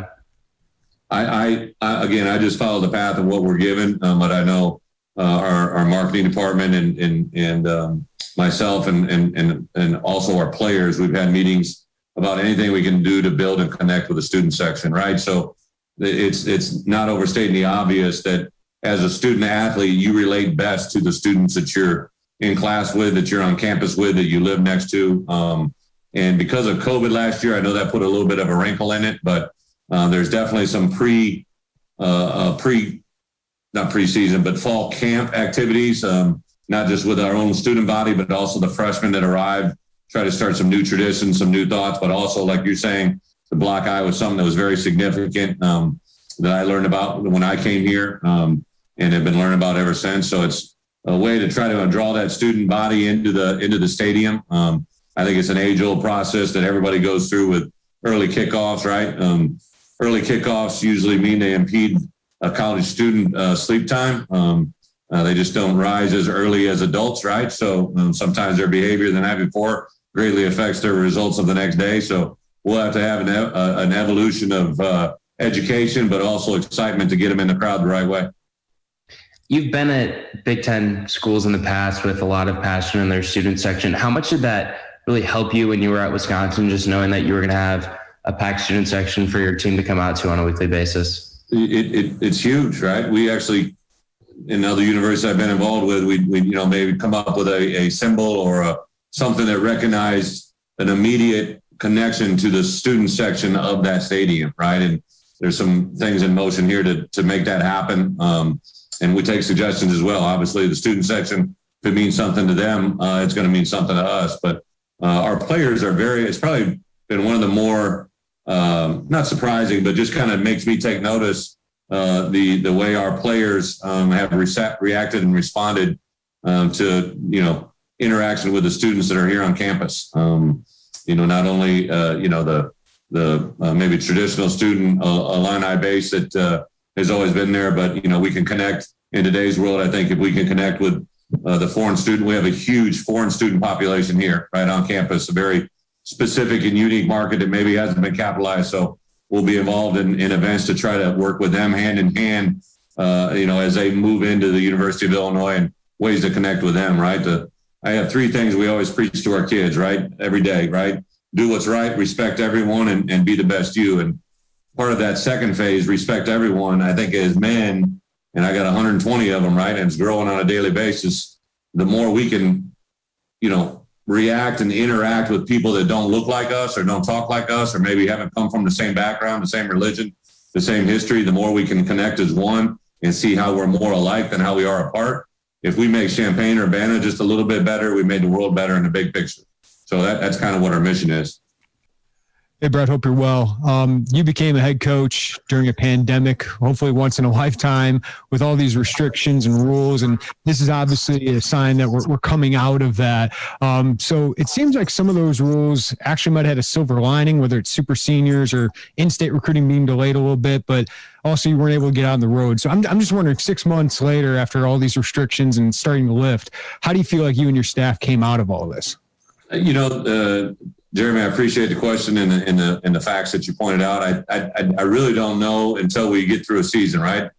I, I, I again, I just follow the path of what we're given, um, but I know uh, our, our marketing department and, and, and um, myself and, and, and, and also our players, we've had meetings about anything we can do to build and connect with the student section, right? So it's it's not overstating the obvious that as a student athlete, you relate best to the students that you're in class with, that you're on campus with, that you live next to. Um, and because of COVID last year, I know that put a little bit of a wrinkle in it, but uh, there's definitely some pre uh, uh, pre not preseason, but fall camp activities, um, not just with our own student body, but also the freshmen that arrived, try to start some new traditions, some new thoughts, but also, like you're saying, the block eye was something that was very significant um, that I learned about when I came here um, and have been learning about ever since. So it's a way to try to draw that student body into the into the stadium. Um, I think it's an age-old process that everybody goes through with early kickoffs, right? Um, early kickoffs usually mean they impede a college student uh, sleep time. Um, uh, they just don't rise as early as adults, right? So um, sometimes their behavior the night before greatly affects their results of the next day. So we'll have to have an, uh, an evolution of uh, education, but also excitement to get them in the crowd the right way. You've been at Big Ten schools in the past with a lot of passion in their student section. How much did that really help you when you were at Wisconsin, just knowing that you were going to have a packed student section for your team to come out to on a weekly basis? It, it, it's huge, right? We actually, in other universities I've been involved with, we, we you know, maybe come up with a, a symbol or a, something that recognized an immediate connection to the student section of that stadium, right? And there's some things in motion here to, to make that happen. Um, and we take suggestions as well. Obviously, the student section, if it means something to them, uh, it's going to mean something to us. But uh, our players are very, it's probably been one of the more, um, not surprising, but just kind of makes me take notice uh, the the way our players um, have re- reacted and responded um, to, you know, interaction with the students that are here on campus. Um, you know, not only, uh, you know, the, the uh, maybe traditional student uh, Illini base that uh, has always been there, but, you know, we can connect in today's world. I think if we can connect with uh, the foreign student, we have a huge foreign student population here, right on campus, a very specific and unique market that maybe hasn't been capitalized. So we'll be involved in, in events to try to work with them hand in hand, uh, you know, as they move into the University of Illinois and ways to connect with them, right? The, I have three things we always preach to our kids, right? Every day, right? Do what's right, respect everyone, and, and be the best you. And part of that second phase, respect everyone, I think as men, and I got one hundred twenty of them, right? And it's growing on a daily basis. The more we can, you know, react and interact with people that don't look like us or don't talk like us, or maybe haven't come from the same background, the same religion, the same history, the more we can connect as one and see how we're more alike than how we are apart. If we make Champaign-Urbana just a little bit better, we made the world better in the big picture. So that, that's kind of what our mission is. Hey, Brett, hope you're well. Um, you became a head coach during a pandemic, hopefully once in a lifetime, with all these restrictions and rules. And this is obviously a sign that we're, we're coming out of that. Um, so it seems like some of those rules actually might have had a silver lining, whether it's super seniors or in-state recruiting being delayed a little bit, but also you weren't able to get on the road. So I'm, I'm just wondering, six months later, after all these restrictions and starting to lift, how do you feel like you and your staff came out of all this? You know, uh, Jeremy, I appreciate the question and the, and the and the facts that you pointed out. I I, I really don't know until we get through a season, right?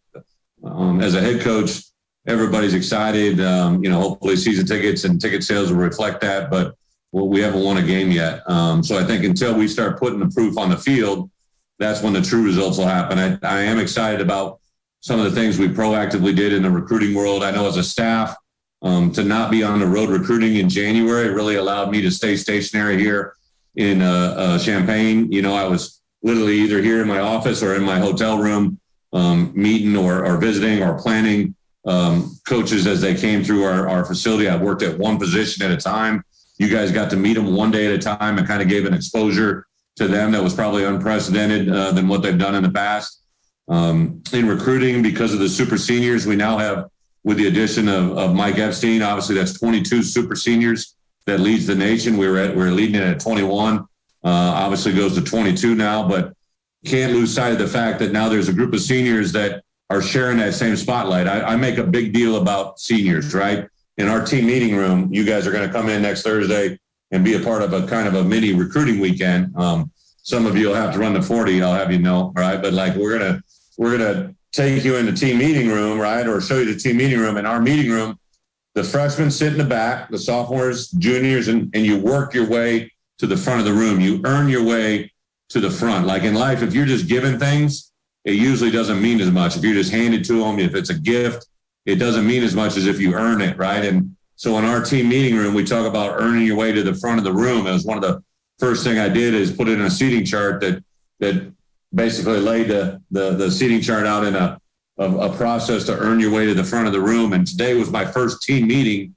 Um, as a head coach, everybody's excited. Um, you know, hopefully season tickets and ticket sales will reflect that, but well, we haven't won a game yet. Um, so I think until we start putting the proof on the field, that's when the true results will happen. I, I am excited about some of the things we proactively did in the recruiting world. I know as a staff, um, to not be on the road recruiting in January really allowed me to stay stationary here in uh, uh, Champaign. You know, I was literally either here in my office or in my hotel room, um, meeting or, or visiting or planning um, coaches as they came through our, our facility. I worked at one position at a time. You guys got to meet them one day at a time and kind of gave an exposure to them that was probably unprecedented uh, than what they've done in the past. Um, in recruiting, because of the super seniors, we now have, with the addition of, of Mike Epstein, obviously that's twenty-two super seniors that leads the nation. We were at, we we're leading it at twenty-one, uh, obviously goes to twenty-two now, but can't lose sight of the fact that now there's a group of seniors that are sharing that same spotlight. I, I make a big deal about seniors, right? In our team meeting room, you guys are going to come in next Thursday and be a part of a kind of a mini recruiting weekend. Um, some of you will have to run the forty, I'll have you know, right? But like we're going to, we're going to take you in the team meeting room, right? Or show you the team meeting room. In our meeting room, the freshmen sit in the back, the sophomores, juniors, and, and you work your way to the front of the room. You earn your way to the front. Like in life, if you're just given things, it usually doesn't mean as much. If you're just handed to them, if it's a gift, it doesn't mean as much as if you earn it, right? And so in our team meeting room, we talk about earning your way to the front of the room. It was one of the first thing I did is put in a seating chart that that basically laid the the, the seating chart out in a a, a process to earn your way to the front of the room. And today was my first team meeting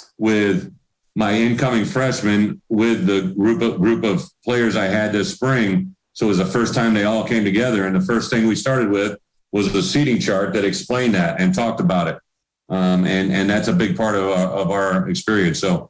with my incoming freshmen with the group of, group of players I had this spring. So it was the first time they all came together. And the first thing we started with was the seating chart that explained that and talked about it. Um, and, and that's a big part of our, of our experience. So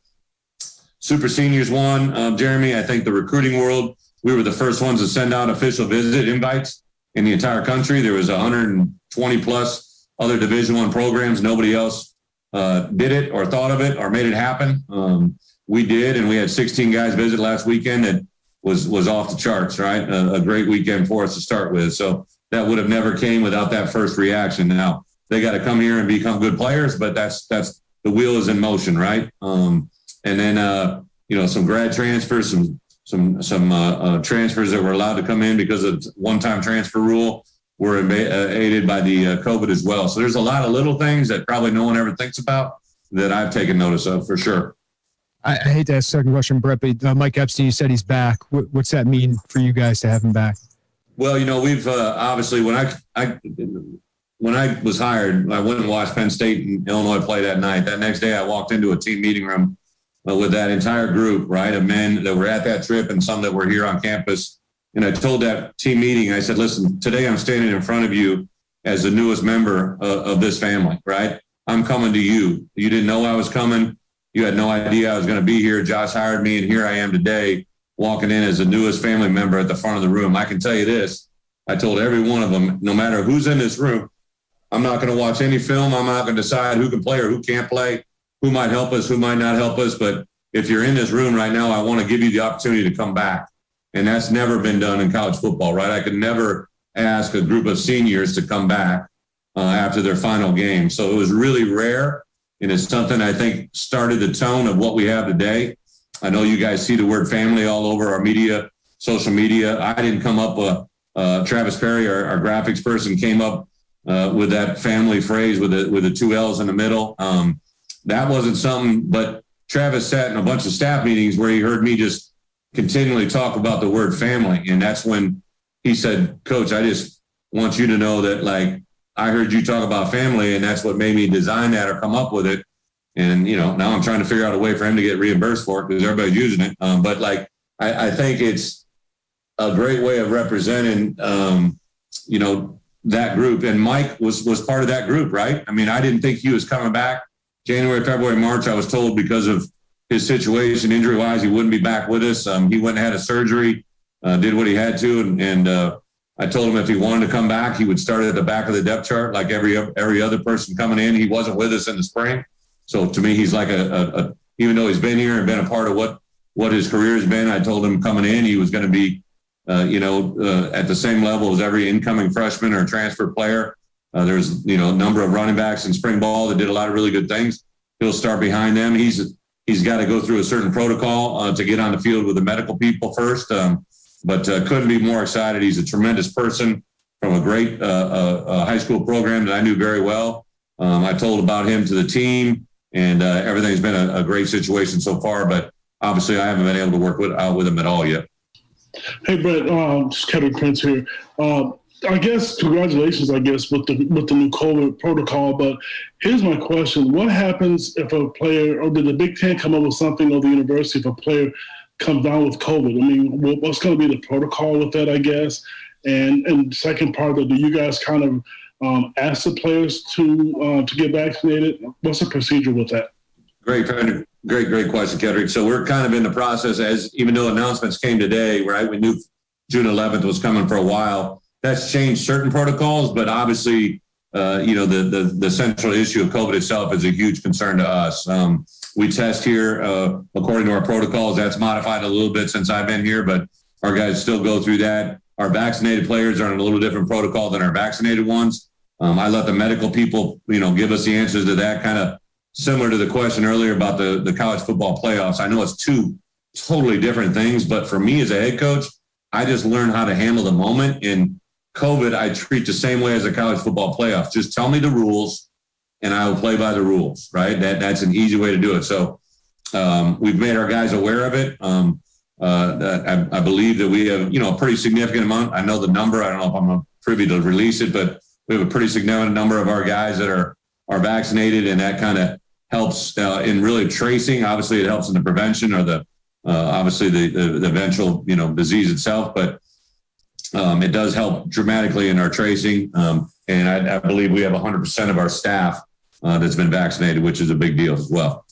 Super Seniors won, um, Jeremy. I think the recruiting world, we were the first ones to send out official visit invites in the entire country. There was one hundred twenty plus other Division One programs. Nobody else uh, did it or thought of it or made it happen. Um, we did, and we had sixteen guys visit last weekend. That was was off the charts, right? A, a great weekend for us to start with. So that would have never came without that first reaction. Now they got to come here and become good players, but that's that's the wheel is in motion, right? Um, and then uh, you know, some grad transfers, some some some uh, uh, transfers that were allowed to come in because of one-time transfer rule were uh, aided by the uh, COVID as well. So there's a lot of little things that probably no one ever thinks about that I've taken notice of for sure. I, I hate to ask a second question, Brett, but uh, Mike Epstein, you said he's back. What, what's that mean for you guys to have him back? Well, you know, we've uh, obviously when I, I when I was hired, I went and watched Penn State and Illinois play that night. That next day, I walked into a team meeting room uh, with that entire group, right, of men that were at that trip and some that were here on campus. And I told that team meeting, I said, listen, today I'm standing in front of you as the newest member uh, of this family, right? I'm coming to you. You didn't know I was coming. You had no idea I was going to be here. Josh hired me, and here I am today, walking in as the newest family member at the front of the room. I can tell you this. I told every one of them, no matter who's in this room, I'm not going to watch any film. I'm not going to decide who can play or who can't play, who might help us, who might not help us. But if you're in this room right now, I want to give you the opportunity to come back. And that's never been done in college football, right? I could never ask a group of seniors to come back uh, after their final game. So it was really rare. And it's something I think started the tone of what we have today. I know you guys see the word family all over our media, social media. I didn't come up with uh, Travis Perry, our, our graphics person, came up uh, with that family phrase with the, with the two L's in the middle. Um, that wasn't something, but Travis sat in a bunch of staff meetings where he heard me just continually talk about the word family. And that's when he said, Coach, I just want you to know that, like, I heard you talk about family, and that's what made me design that or come up with it. And, you know, now I'm trying to figure out a way for him to get reimbursed for it because everybody's using it. Um, but, like, I, I think it's a great way of representing, um, you know, that group. And Mike was was part of that group, right? I mean, I didn't think he was coming back. January, February, March, I was told because of his situation, injury-wise, he wouldn't be back with us. Um, he went and had a surgery, uh, did what he had to, and, and uh, I told him if he wanted to come back, he would start at the back of the depth chart like every every other person coming in. He wasn't with us in the spring. So to me, he's like a, a, a even though he's been here and been a part of what, what his career has been, I told him coming in, he was going to be, uh, you know, uh, at the same level as every incoming freshman or transfer player. Uh, there's, you know, a number of running backs in spring ball that did a lot of really good things. He'll start behind them. He's he's got to go through a certain protocol uh, to get on the field with the medical people first. Um, But uh, couldn't be more excited. He's a tremendous person from a great uh, uh, uh, high school program that I knew very well. Um, I told about him to the team, and uh, everything's been a, a great situation so far. But obviously, I haven't been able to work with, out with him at all yet. Hey, Brett, um, just Kevin Prince here. Uh, I guess congratulations, I guess, with the with the new COVID protocol. But here's my question: what happens if a player, or did the Big Ten come up with something, or the university, if a player comes down with COVID? I mean, what's going to be the protocol with that, I guess? And and second part of it, do you guys kind of um, ask the players to uh, to get vaccinated? What's the procedure with that? Great, great, great question, Kendrick. So we're kind of in the process, as even though announcements came today, right? We knew June eleventh was coming for a while. That's changed certain protocols, but obviously, uh, you know, the, the the central issue of COVID itself is a huge concern to us. Um, We test here uh, according to our protocols. That's modified a little bit since I've been here, but our guys still go through that. Our vaccinated players are in a little different protocol than our vaccinated ones. Um, I let the medical people, you know, give us the answers to that, kind of similar to the question earlier about the, the college football playoffs. I know it's two totally different things, but for me as a head coach, I just learned how to handle the moment. In COVID, I treat the same way as a college football playoff. Just tell me the rules, and I will play by the rules, right? That That's an easy way to do it. So um, we've made our guys aware of it. Um, uh, that I, I believe that we have, you know, a pretty significant amount. I know the number. I don't know if I'm privy to release it, but we have a pretty significant number of our guys that are are vaccinated, and that kind of helps uh, in really tracing. Obviously, it helps in the prevention or the uh, obviously the, the the eventual you know disease itself, but um, it does help dramatically in our tracing. Um, and I, I believe we have one hundred percent of our staff uh, that's been vaccinated, which is a big deal as well.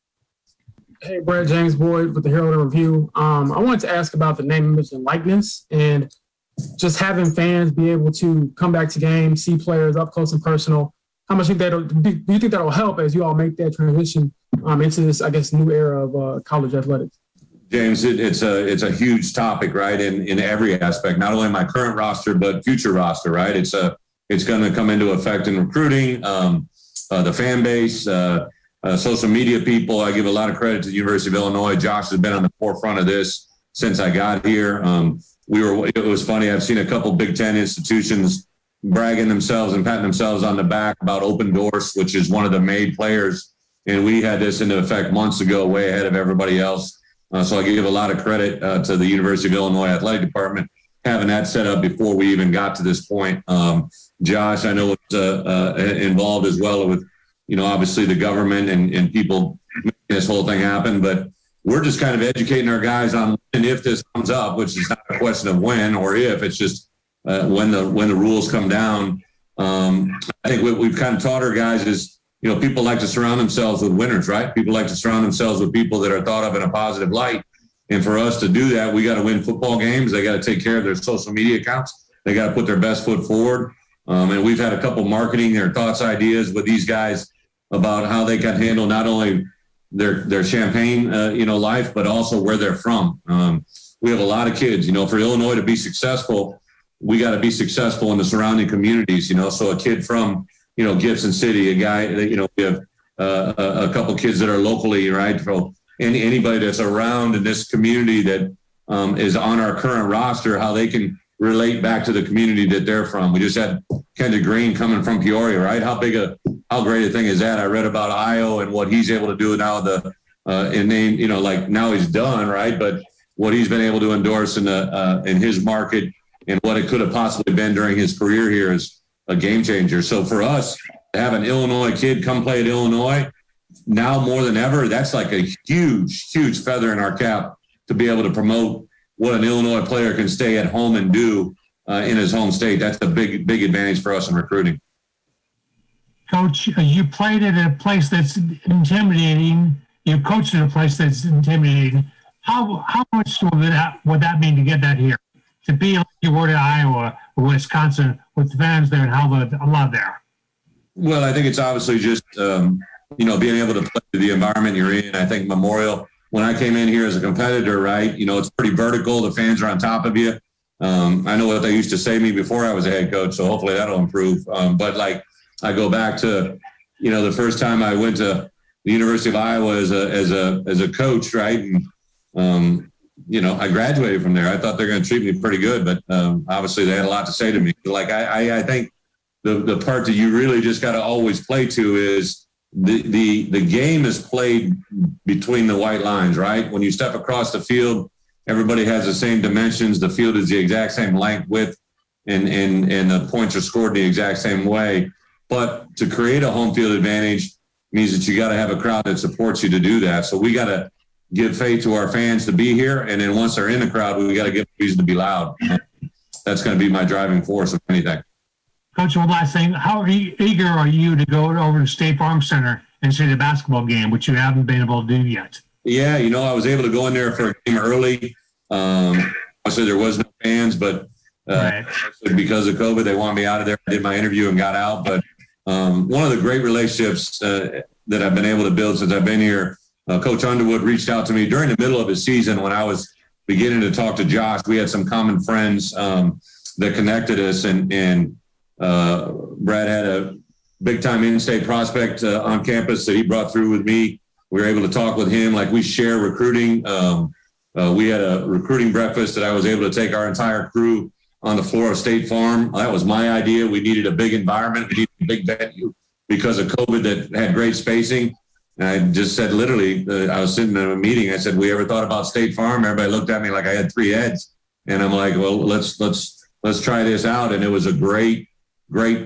Hey, Brett, James Boyd with the Herald Review. Um, I wanted to ask about the name, image, and likeness, and just having fans be able to come back to games, see players up close and personal. How much do you think that'll, do you think that'll help as you all make that transition um, into this, I guess, new era of uh, college athletics? James, it, it's a it's a huge topic, right? In in every aspect, not only my current roster but future roster, right? It's a it's going to come into effect in recruiting, um, uh, the fan base, uh, uh, social media people. I give a lot of credit to the University of Illinois. Josh has been on the forefront of this since I got here. Um, we were. It was funny. I've seen a couple Big Ten institutions bragging themselves and patting themselves on the back about Open Doors, which is one of the made players, and we had this into effect months ago, way ahead of everybody else. Uh, so I give a lot of credit uh, to the University of Illinois Athletic Department having that set up before we even got to this point. Um, Josh, I know was uh, uh, involved as well with, you know, obviously the government and, and people making this whole thing happen. But we're just kind of educating our guys on when, if this comes up, which is not a question of when or if, it's just uh, when the when the rules come down. Um, I think what we've kind of taught our guys is, you know, people like to surround themselves with winners, right? People like to surround themselves with people that are thought of in a positive light. And for us to do that, we got to win football games. They got to take care of their social media accounts. They got to put their best foot forward. Um, and we've had a couple marketing their thoughts, ideas with these guys about how they can handle not only their their Champaign, uh, you know, life, but also where they're from. Um, we have a lot of kids, you know, for Illinois to be successful, we got to be successful in the surrounding communities, you know, so a kid from, you know, Gibson City, a guy that, you know, we have uh, a, a couple kids that are locally, right? So any, anybody that's around in this community that um, is on our current roster, how they can relate back to the community that they're from. We just had Kendrick Green coming from Peoria, right? How big a, how great a thing is that? I read about Io and what he's able to do now, the, uh, in name, you know, like now he's done, right? But what he's been able to endorse in the, uh, in his market and what it could have possibly been during his career here is a game changer. So for us to have an Illinois kid come play at Illinois now more than ever, that's like a huge, huge feather in our cap to be able to promote what an Illinois player can stay at home and do uh, in his home state. That's a big, big advantage for us in recruiting. Coach, you played at a place that's intimidating. You coached at a place that's intimidating. How how much would that, would that mean to get that here? To be like you were to Iowa or Wisconsin with the fans there and how the love there? Well, I think it's obviously just, um, you know, being able to play the environment you're in. I think Memorial, when I came in here as a competitor, right, you know, it's pretty vertical. The fans are on top of you. Um, I know what they used to say to me before I was a head coach, so hopefully that'll improve. Um, but, like, I go back to, you know, the first time I went to the University of Iowa as a as a, as a coach, right, and, um, you know, I graduated from there. I thought they're going to treat me pretty good, but um, obviously they had a lot to say to me. Like, I, I, I think the, the part that you really just got to always play to is the, the, the game is played between the white lines, right? When you step across the field, everybody has the same dimensions. The field is the exact same length, width, and, and, and the points are scored the exact same way. But to create a home field advantage means that you got to have a crowd that supports you to do that. So we got to give faith to our fans to be here. And then once they're in the crowd, we got to give them reason to be loud. That's going to be my driving force of anything. Coach, one last thing. How eager are you to go over to State Farm Center and see the basketball game, which you haven't been able to do yet? Yeah, you know, I was able to go in there for a game early. Um, obviously, there was no fans, but uh, right. because of COVID, they wanted me out of there. I did my interview and got out. But um, one of the great relationships uh, that I've been able to build since I've been here, Uh, Coach Underwood reached out to me during the middle of his season when I was beginning to talk to Josh. We had some common friends um, that connected us, and, and uh, Brad had a big-time in-state prospect uh, on campus that he brought through with me. We were able to talk with him. Like, we share recruiting. Um, uh, we had a recruiting breakfast that I was able to take our entire crew on the floor of State Farm. That was my idea. We needed a big environment. We needed a big venue because of COVID that had great spacing. And I just said, literally, uh, I was sitting in a meeting. I said, "We ever thought about State Farm?" Everybody looked at me like I had three heads. And I'm like, well, let's let's let's try this out. And it was a great, great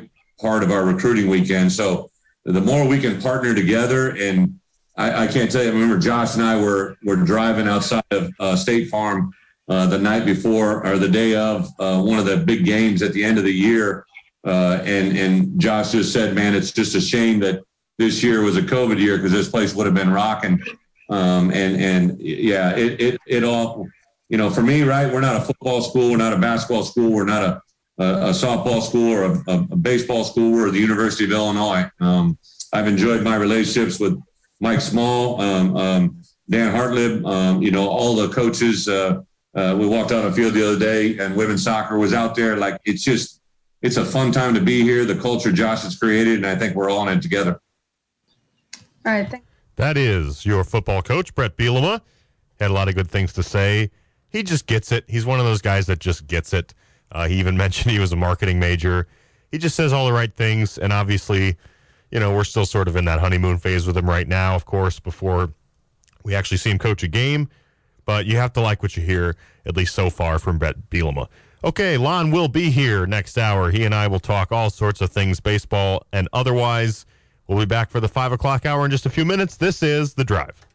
part of our recruiting weekend. So the more we can partner together, and I, I can't tell you, I remember Josh and I were, were driving outside of uh, State Farm uh, the night before or the day of uh, one of the big games at the end of the year. Uh, and, and Josh just said, man, it's just a shame that this year was a COVID year because this place would have been rocking. Um, and, and yeah, it, it, it all, you know, for me, right, we're not a football school, we're not a basketball school, we're not a, a, a softball school or a, a, a baseball school, we're the University of Illinois. Um, I've enjoyed my relationships with Mike Small, um, um, Dan Hartlib, um, you know, all the coaches. Uh, uh, we walked on the field the other day and women's soccer was out there. Like, it's just, it's a fun time to be here. The culture Josh has created, and I think we're all in it together. All right. Thank- that is your football coach, Brett Bielema. Had a lot of good things to say. He just gets it. He's one of those guys that just gets it. Uh, he even mentioned he was a marketing major. He just says all the right things, and obviously, you know, we're still sort of in that honeymoon phase with him right now, of course, before we actually see him coach a game. But you have to like what you hear, at least so far, from Brett Bielema. Okay, Lon will be here next hour. He and I will talk all sorts of things, baseball and otherwise. We'll be back for the five o'clock hour in just a few minutes. This is The Drive.